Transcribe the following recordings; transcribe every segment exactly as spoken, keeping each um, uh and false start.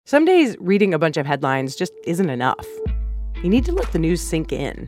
Some days, reading a bunch of headlines just isn't enough. You need to let the news sink in.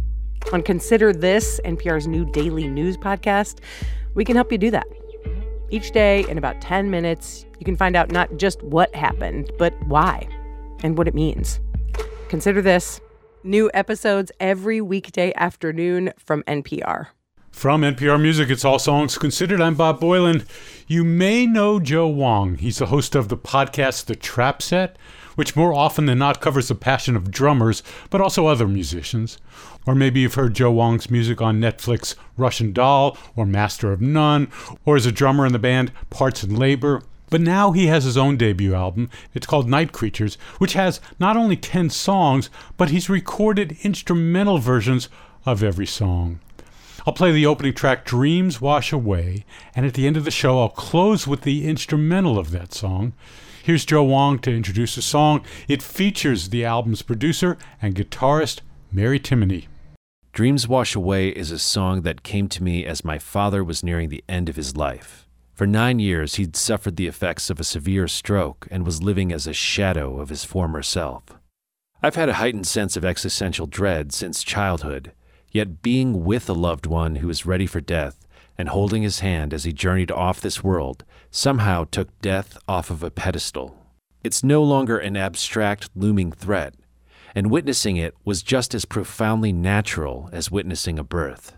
On Consider This, N P R's new daily news podcast, we can help you do that. Each day, in about ten minutes, you can find out not just what happened, but why and what it means. Consider This. New episodes every weekday afternoon from N P R. From N P R Music, it's All Songs Considered. I'm Bob Boilen. You may know Joe Wong. He's the host of the podcast The Trap Set, which more often than not covers the passion of drummers, but also other musicians. Or maybe you've heard Joe Wong's music on Netflix Russian Doll or Master of None, or as a drummer in the band Parts and Labor. But now he has his own debut album. It's called Night Creatures, which has not only ten songs, but he's recorded instrumental versions of every song. I'll play the opening track, Dreams Wash Away, and at the end of the show, I'll close with the instrumental of that song. Here's Joe Wong to introduce the song. It features the album's producer and guitarist, Mary Timony. Dreams Wash Away is a song that came to me as my father was nearing the end of his life. For nine years, he'd suffered the effects of a severe stroke and was living as a shadow of his former self. I've had a heightened sense of existential dread since childhood, yet being with a loved one who is ready for death and holding his hand as he journeyed off this world somehow took death off of a pedestal. It's no longer an abstract, looming threat, and witnessing it was just as profoundly natural as witnessing a birth.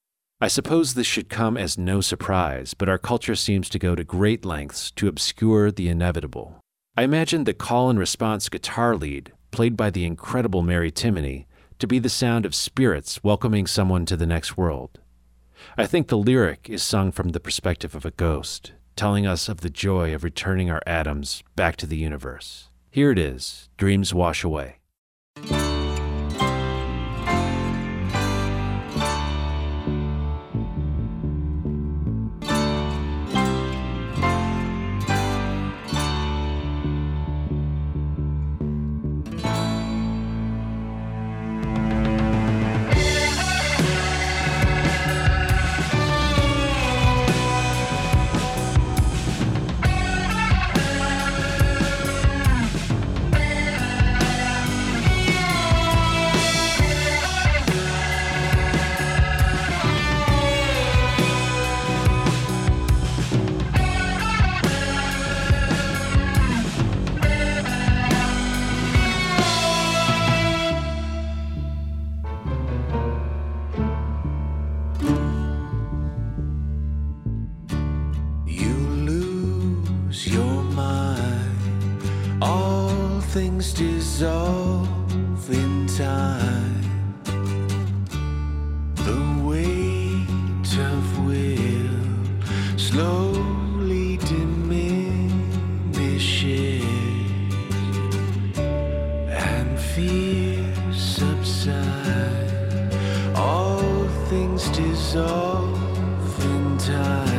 I suppose this should come as no surprise, but our culture seems to go to great lengths to obscure the inevitable. I imagine the call and response guitar lead, played by the incredible Mary Timony, to be the sound of spirits welcoming someone to the next world. I think the lyric is sung from the perspective of a ghost, telling us of the joy of returning our atoms back to the universe. Here it is, Dreams Wash Away. Things dissolve in time. The weight of will slowly diminishes, and fear subsides. All things dissolve in time.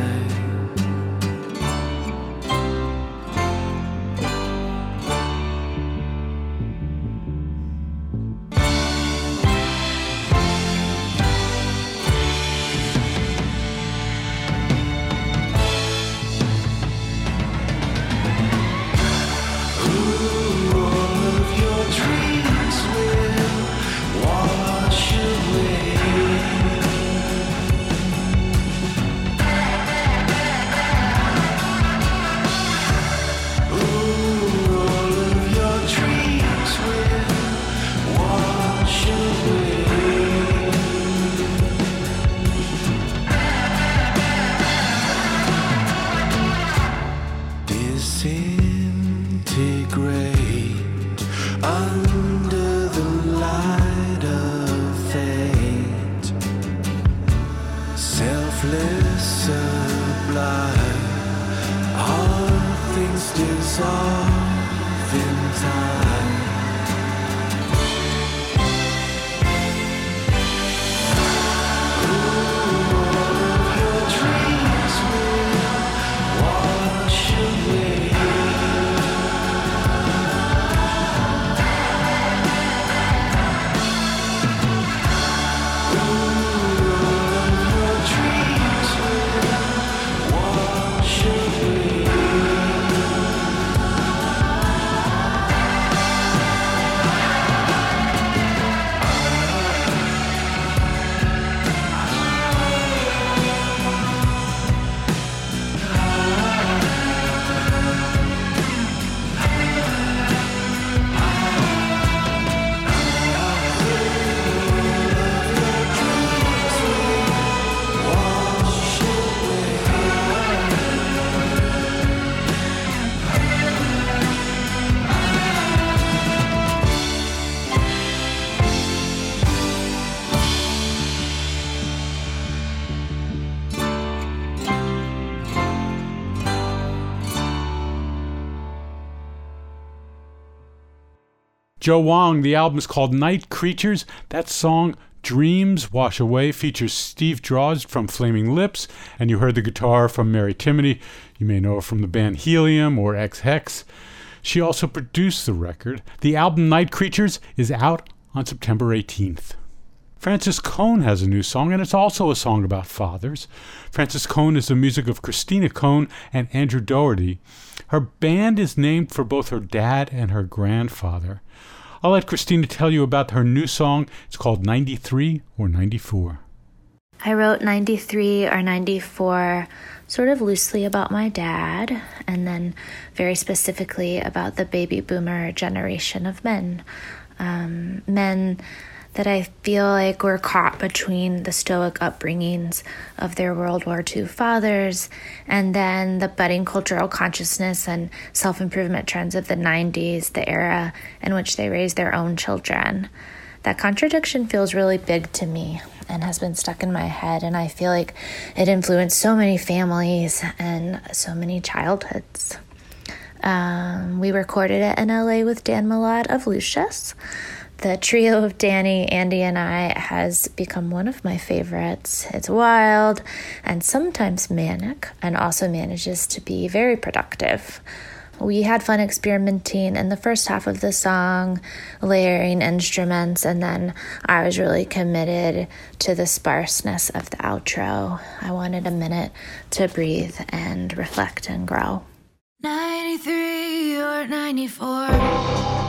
Joe Wong, the album is called Night Creatures. That song, Dreams Wash Away, features Steve Draws from Flaming Lips, and you heard the guitar from Mary Timony. You may know her from the band Helium or X-Hex. She also produced the record. The album Night Creatures is out on September eighteenth. Frances Cohn has a new song, and it's also a song about fathers. Frances Cohn is the music of Christina Cohn and Andrew Doherty. Her band is named for both her dad and her grandfather. I'll let Christina tell you about her new song. It's called ninety-three or ninety-four. I wrote ninety-three or ninety-four sort of loosely about my dad, and then very specifically about the baby boomer generation of men. Um, men that I feel like were caught between the stoic upbringings of their World War Two fathers and then the budding cultural consciousness and self-improvement trends of the nineties, the era in which they raised their own children. That contradiction feels really big to me and has been stuck in my head, and I feel like it influenced so many families and so many childhoods. Um, we recorded it in L A with Dan Millad of Lucius. The trio of Danny, Andy, and I has become one of my favorites. It's wild and sometimes manic, and also manages to be very productive. We had fun experimenting in the first half of the song, layering instruments, and then I was really committed to the sparseness of the outro. I wanted a minute to breathe and reflect and grow. ninety-three or ninety-four.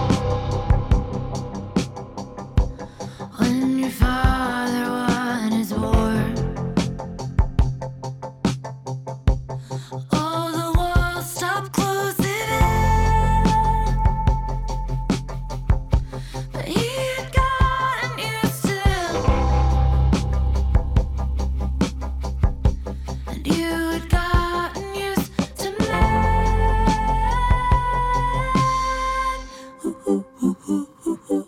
When your father won his war, all the walls stopped closing in, but he had gotten used to them, and you had gotten used to men. Ooh, ooh, ooh, ooh, ooh, ooh, ooh.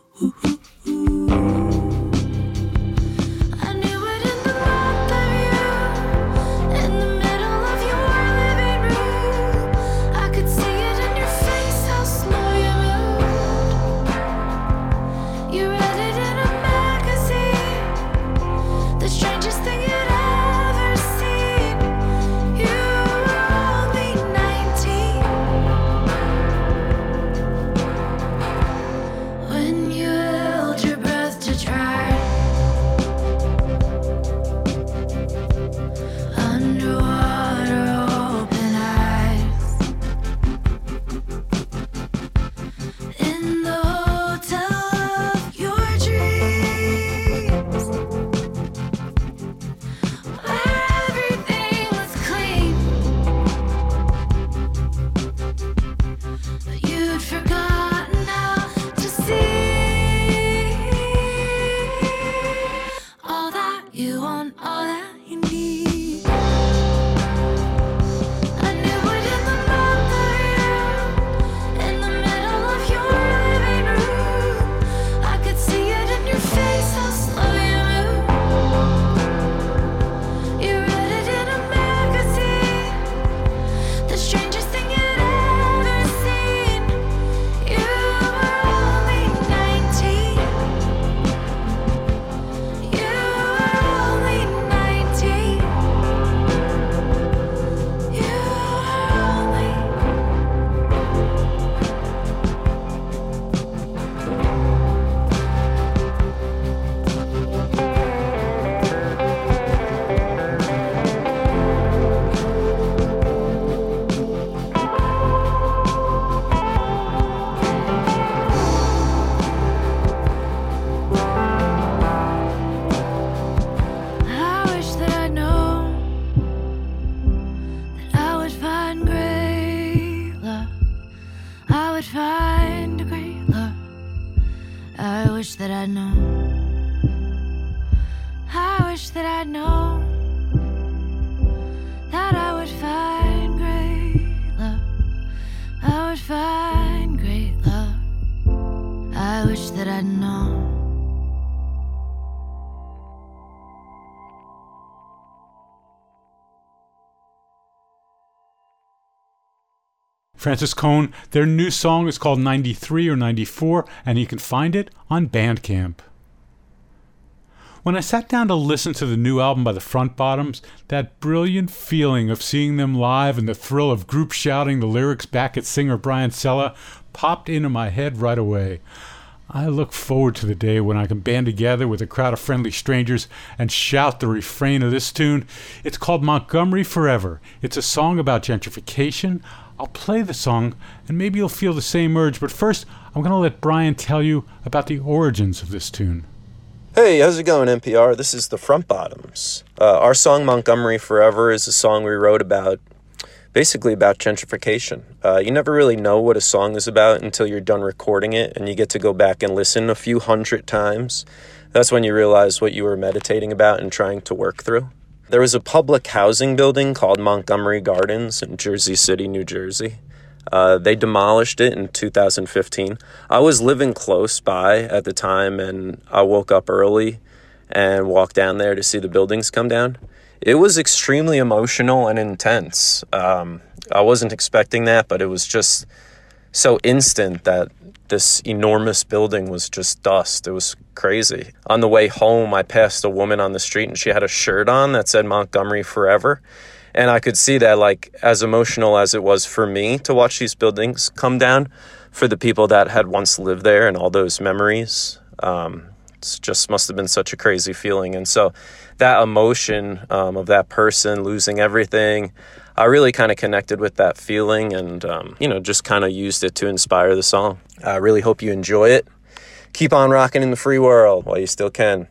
Francis Cone. Their new song is called ninety-three or ninety-four, and you can find it on Bandcamp. When I sat down to listen to the new album by the Front Bottoms, that brilliant feeling of seeing them live and the thrill of group shouting the lyrics back at singer Brian Sella popped into my head right away. I look forward to the day when I can band together with a crowd of friendly strangers and shout the refrain of this tune. It's called Montgomery Forever. It's a song about gentrification. I'll play the song, and maybe you'll feel the same urge, but first, I'm going to let Brian tell you about the origins of this tune. Hey, how's it going, N P R? This is the Front Bottoms. Uh, our song Montgomery Forever is a song we wrote about, basically about gentrification. Uh, you never really know what a song is about until you're done recording it and you get to go back and listen a few hundred times. That's when you realize what you were meditating about and trying to work through. There was a public housing building called Montgomery Gardens in Jersey City, New Jersey. Uh, they demolished it in two thousand fifteen. I was living close by at the time, and I woke up early and walked down there to see the buildings come down. It was extremely emotional and intense. Um, I wasn't expecting that, but it was just so instant that this enormous building was just dust. It was crazy. On the way home, I passed a woman on the street, and she had a shirt on that said Montgomery Forever. And I could see that, like, as emotional as it was for me to watch these buildings come down, for the people that had once lived there and all those memories, um, it just must have been such a crazy feeling. And so that emotion um, of that person losing everything, I really kind of connected with that feeling and, um, you know, just kind of used it to inspire the song. I really hope you enjoy it. Keep on rocking in the free world while you still can.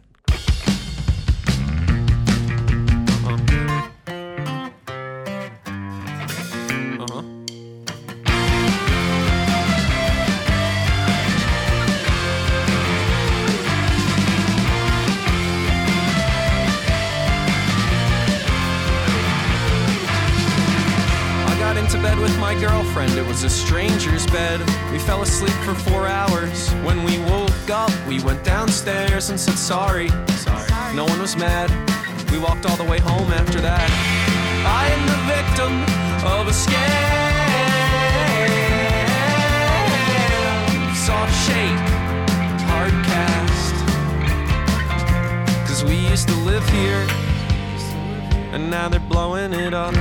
Girlfriend, it was a stranger's bed. We fell asleep for four hours. When we woke up, we went downstairs and said sorry. Sorry. No one was mad. We walked all the way home after that. I am the victim of a scam. Soft shape, hard cast. Cause we used to live here, and now they're blowing it up.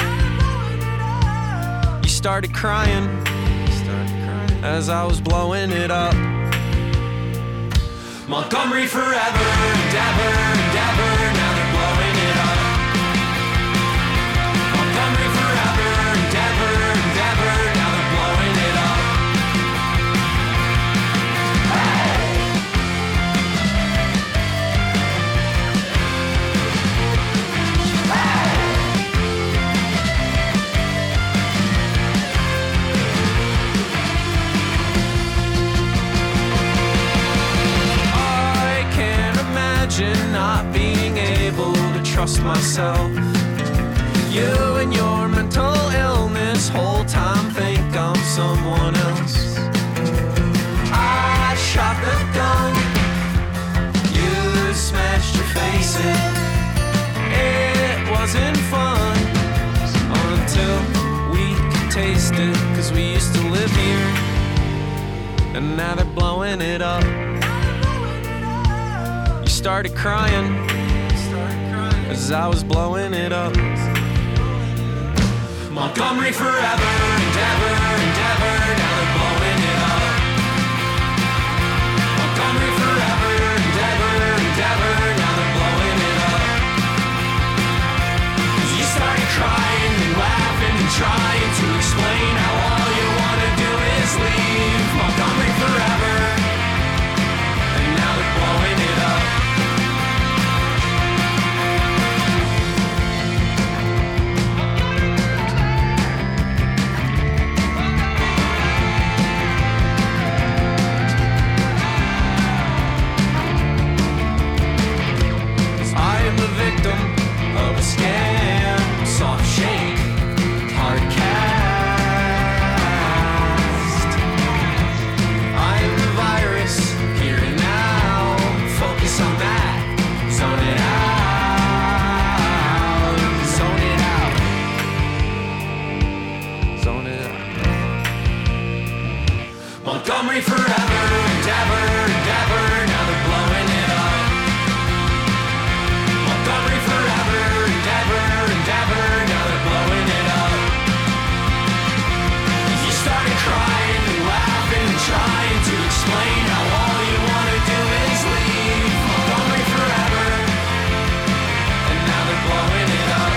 Started crying, started crying as I was blowing it up. Montgomery forever, endeavor, endeavor, now they're blowing it up. Montgomery forever, endeavor, endeavor, now they're blowing it up. Hey! Not being able to trust myself. You and your mental illness whole time think I'm someone else. I shot the gun, you smashed your face in. It wasn't fun until we could taste it, cause we used to live here, and now they're blowing it up. Started crying as I was blowing it up. Montgomery forever, endeavor, endeavor, now they're blowing it up. Montgomery forever, endeavor, endeavor, now they're blowing it up. You started crying and laughing and trying to explain how all you want to do is leave Montgomery forever, and now they're blowing it up. Montgomery forever and ever and ever, now they're blowing it up. Montgomery forever and ever and ever, now they're blowing it up. You started crying and laughing and trying to explain how all you want to do is leave Montgomery forever, and now they're blowing it up.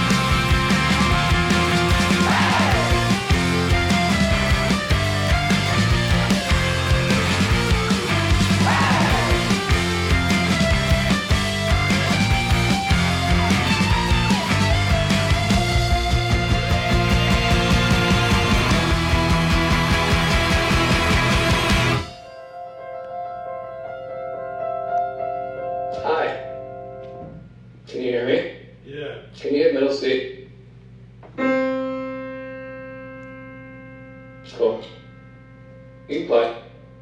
Hi. Can you hear me? Yeah. Can you hit middle C? Cool. You can play.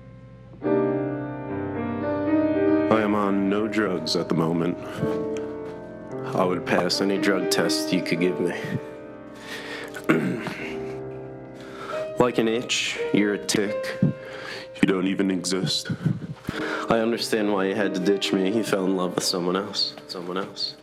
I am on no drugs at the moment. I would pass any drug test you could give me. Like an itch, you're a tick. You don't even exist. I understand why you had to ditch me. You fell in love with someone else. Someone else.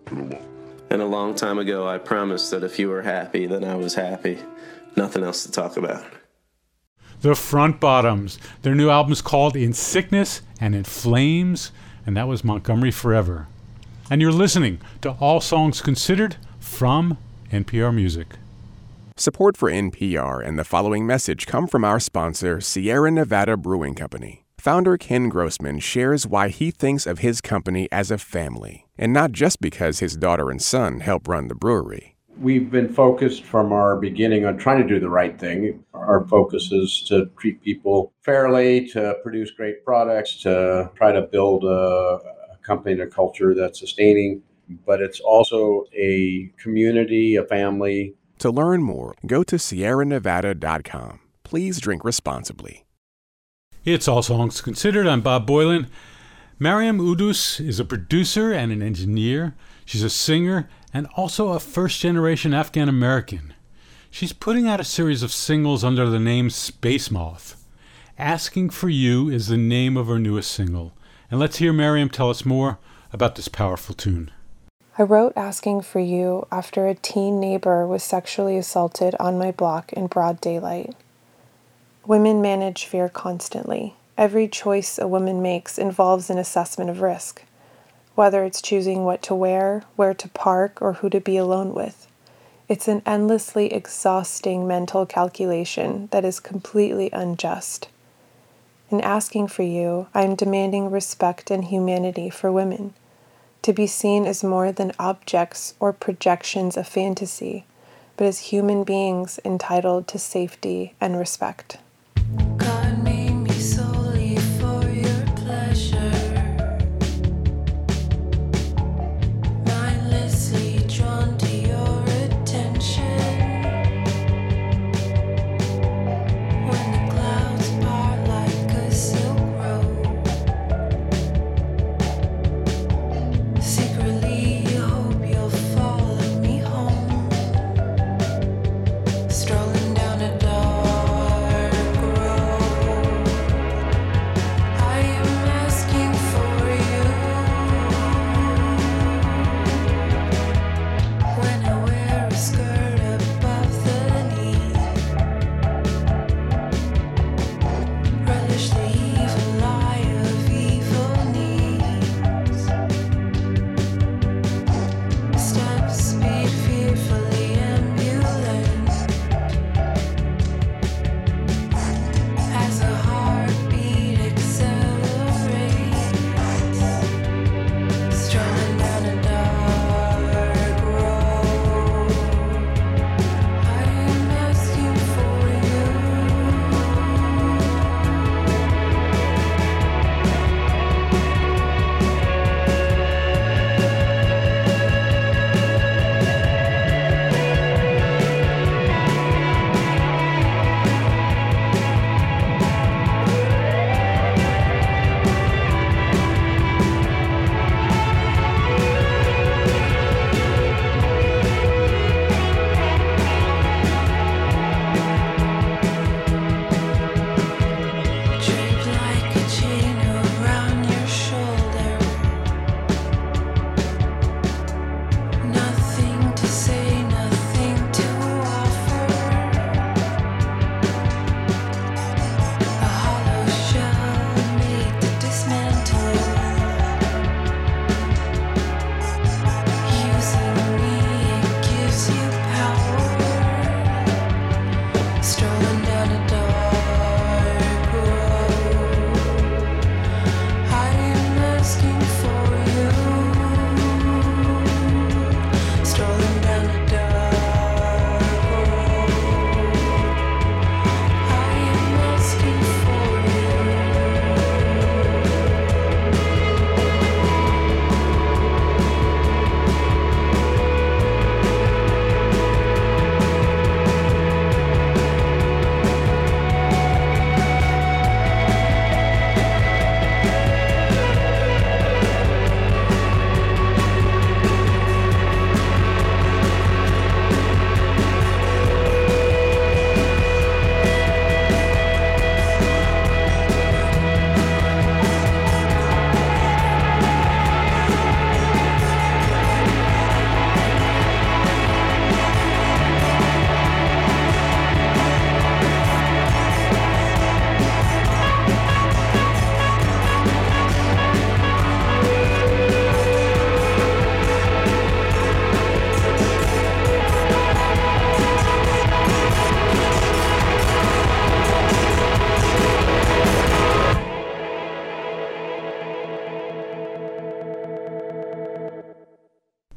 And a long time ago, I promised that if you were happy, then I was happy. Nothing else to talk about. The Front Bottoms. Their new album's called In Sickness and in Flames, and that was Montgomery Forever. And you're listening to All Songs Considered from N P R Music. Support for N P R and the following message come from our sponsor, Sierra Nevada Brewing Company. Founder Ken Grossman shares why he thinks of his company as a family, and not just because his daughter and son help run the brewery. We've been focused from our beginning on trying to do the right thing. Our focus is to treat people fairly, to produce great products, to try to build a, a company and a culture that's sustaining. But it's also a community, a family. To learn more, go to sierra nevada dot com. Please drink responsibly. It's All Songs Considered. I'm Bob Boilen. Mariam Udus is a producer and an engineer. She's a singer and also a first-generation Afghan-American. She's putting out a series of singles under the name Space Moth. Asking for You is the name of her newest single. And let's hear Mariam tell us more about this powerful tune. I wrote Asking for You after a teen neighbor was sexually assaulted on my block in broad daylight. Women manage fear constantly. Every choice a woman makes involves an assessment of risk, whether it's choosing what to wear, where to park, or who to be alone with. It's an endlessly exhausting mental calculation that is completely unjust. In asking for you, I am demanding respect and humanity for women, to be seen as more than objects or projections of fantasy, but as human beings entitled to safety and respect. God made me solely for your pleasure, mindlessly drawn to your attention. When the clouds part like a silk road, secretly you hope you'll follow me home, strolling down a dark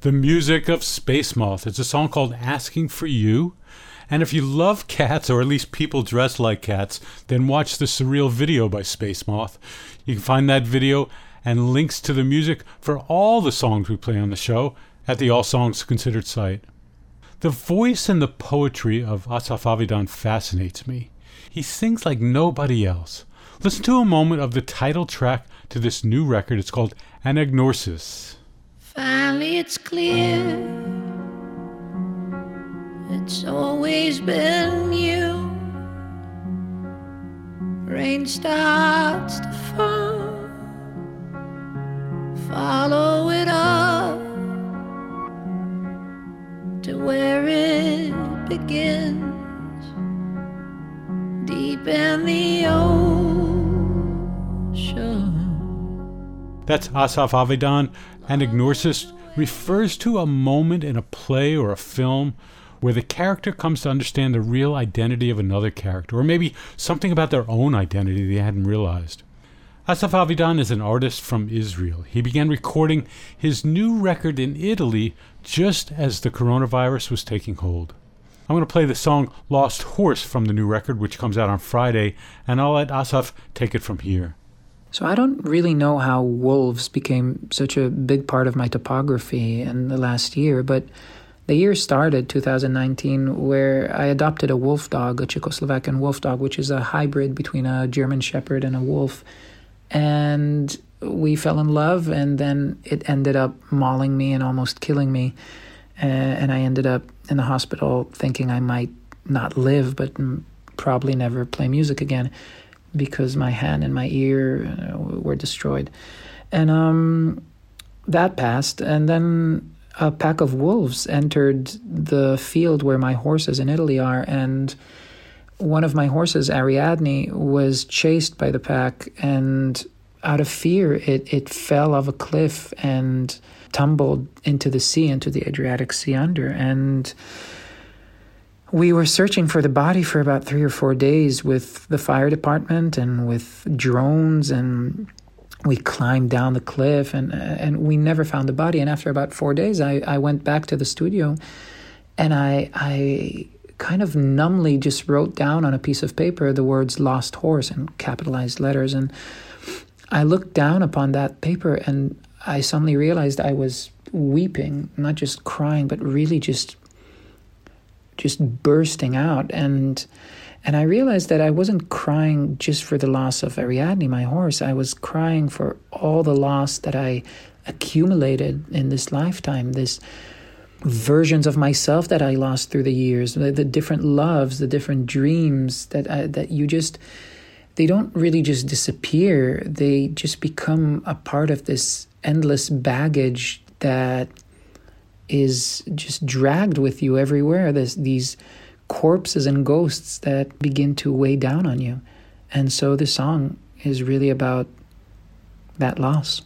the music of Space Moth. It's a song called Asking for You. And if you love cats, or at least people dressed like cats, then watch the surreal video by Space Moth. You can find that video and links to the music for all the songs we play on the show at the All Songs Considered site. The voice and the poetry of Asaf Avidan fascinates me. He sings like nobody else. Listen to a moment of the title track to this new record. It's called Anagnosis. Finally it's clear, it's always been you. Rain starts to fall, follow it up to where it begins, deep in the ocean. That's Asaf Avidan. Anagnosis refers to a moment in a play or a film where the character comes to understand the real identity of another character, or maybe something about their own identity they hadn't realized. Asaf Avidan is an artist from Israel. He began recording his new record in Italy just as the coronavirus was taking hold. I'm going to play the song Lost Horse from the new record, which comes out on Friday, and I'll let Asaf take it from here. So I don't really know how wolves became such a big part of my topography in the last year, but the year started, two thousand nineteen, where I adopted a wolf dog, a Czechoslovakian wolf dog, which is a hybrid between a German Shepherd and a wolf. And we fell in love, and then it ended up mauling me and almost killing me. Uh, and I ended up in the hospital thinking I might not live, but m- probably never play music again, because my hand and my ear uh, were destroyed. And um, that passed, and then a pack of wolves entered the field where my horses in Italy are, and one of my horses, Ariadne, was chased by the pack, and out of fear, it, it fell off a cliff and tumbled into the sea, into the Adriatic Sea under. And we were searching for the body for about three or four days with the fire department and with drones, and we climbed down the cliff, and and we never found the body. And after about four days, I, I went back to the studio, and I I kind of numbly just wrote down on a piece of paper the words "lost horse" in capitalized letters. And I looked down upon that paper, and I suddenly realized I was weeping, not just crying, but really just just bursting out. And and I realized that I wasn't crying just for the loss of Ariadne, my horse. I was crying for all the loss that I accumulated in this lifetime, this versions of myself that I lost through the years, the, the different loves, the different dreams that I, that you just, they don't really just disappear. They just become a part of this endless baggage that is just dragged with you everywhere. There's these corpses and ghosts that begin to weigh down on you. And so the song is really about that loss.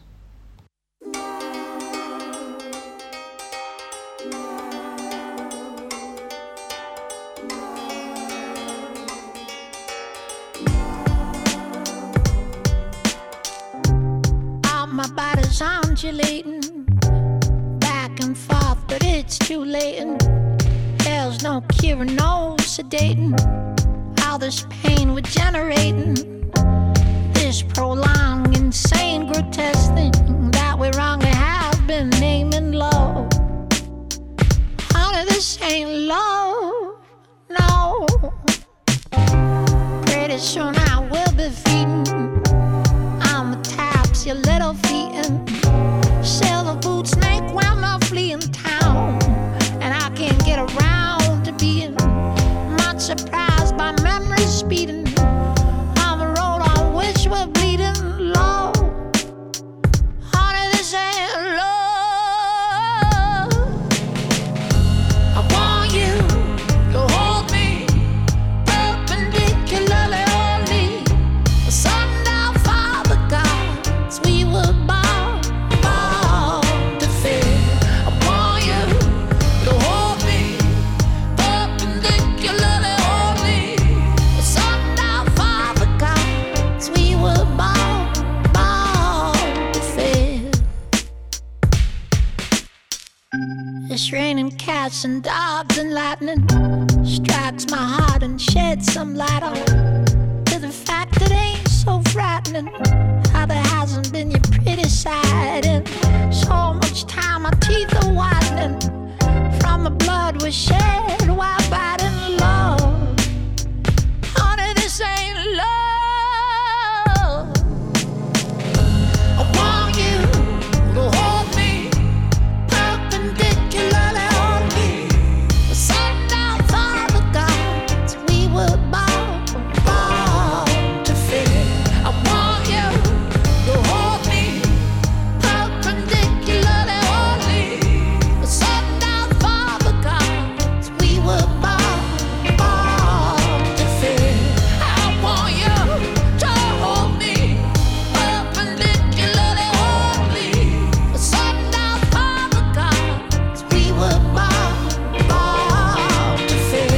All my body's undulating back and forth, but it's too late. And there's no cure, no sedating all this pain we're generating. This prolonged, insane, grotesque thing that we wrongly have been naming love. Honey, this ain't love, no. Pretty soon I will be feeding on the taps, your little feet, and silver boots, snake while my fleeing town. And I can't get around to being much surprised by memories speeding on the road It's raining cats and dogs and lightning strikes my heart and sheds some light on to the fact that ain't so frightening how there hasn't been your pretty side in so much time. My teeth are whitening from the blood was shed while biting love. Honey, this ain't love. I want you to hold me perpendicularly on me. The sundown for the gods we were born, born to fit. I want you to hold me perpendicularly on me. The sundown for the gods we were born, born to fit. I want you to hold me perpendicularly on me. The sundown for the gods we were born, born to fit.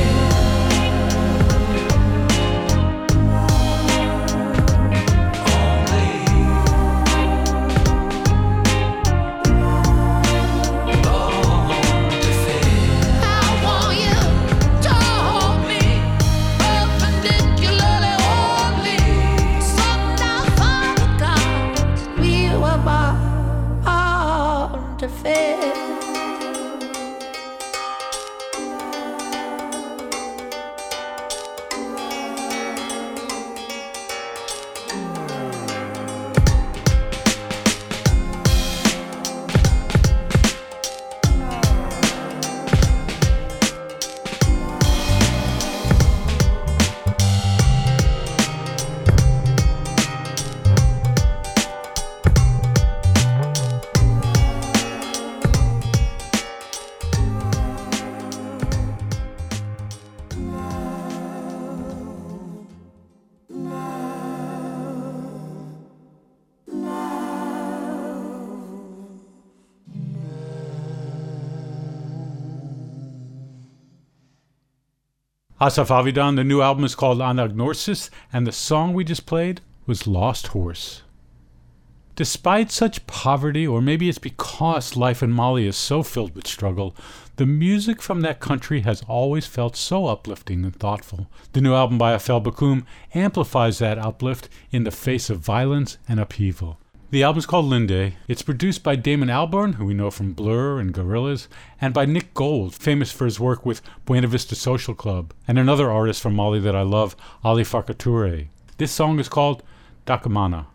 I want you to hold me perpendicularly only. Sundown for the gods we were born to fit. Asaf Avidan, the new album is called Anagnosis, and the song we just played was Lost Horse. Despite such poverty, or maybe it's because life in Mali is so filled with struggle, the music from that country has always felt so uplifting and thoughtful. The new album by Afel Bakoum amplifies that uplift in the face of violence and upheaval. The album's called Linde. It's produced by Damon Albarn, who we know from Blur and Gorillaz, and by Nick Gold, famous for his work with Buena Vista Social Club, and another artist from Mali that I love, Ali Farka Touré. This song is called Dakamana.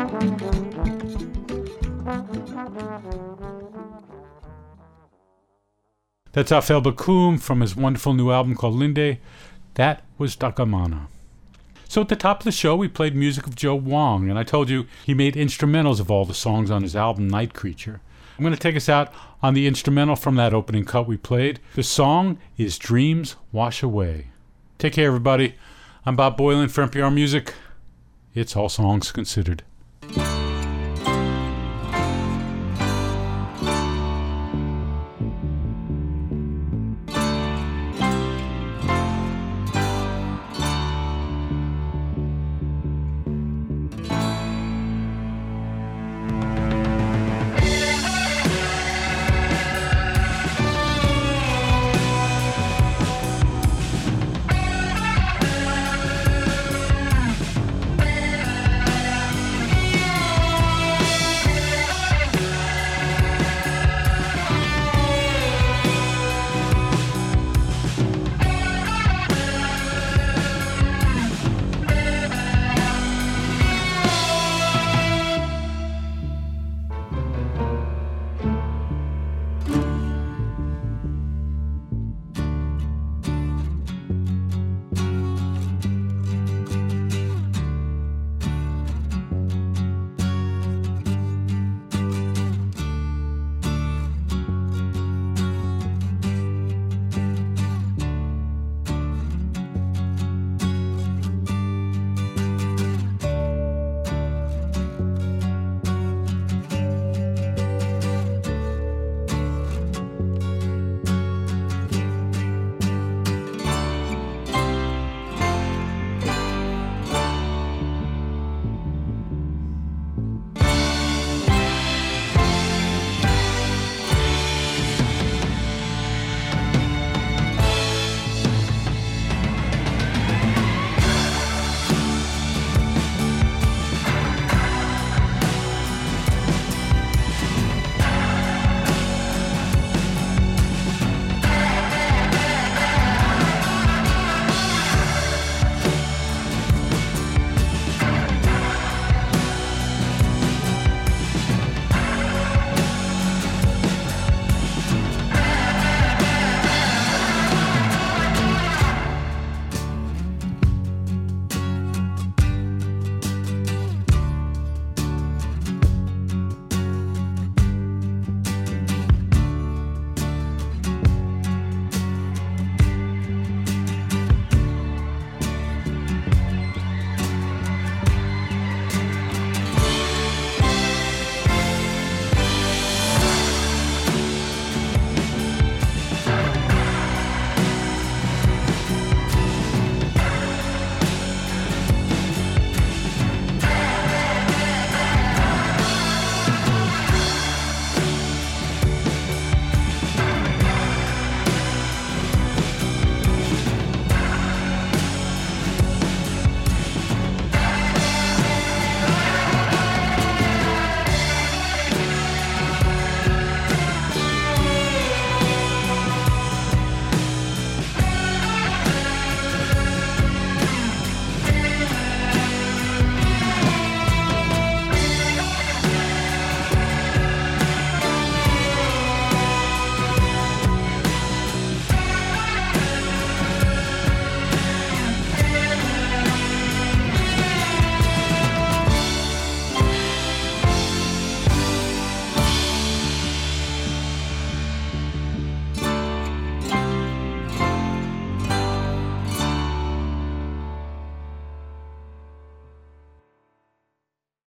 That's Afel Bakum from his wonderful new album called Linde. That was Dakamana. So at the top of the show, we played music of Joe Wong, and I told you he made instrumentals of all the songs on his album Night Creature. I'm going to take us out on the instrumental from that opening cut we played. The song is Dreams Wash Away. Take care, everybody. I'm Bob Boilen for N P R Music. It's All Songs Considered.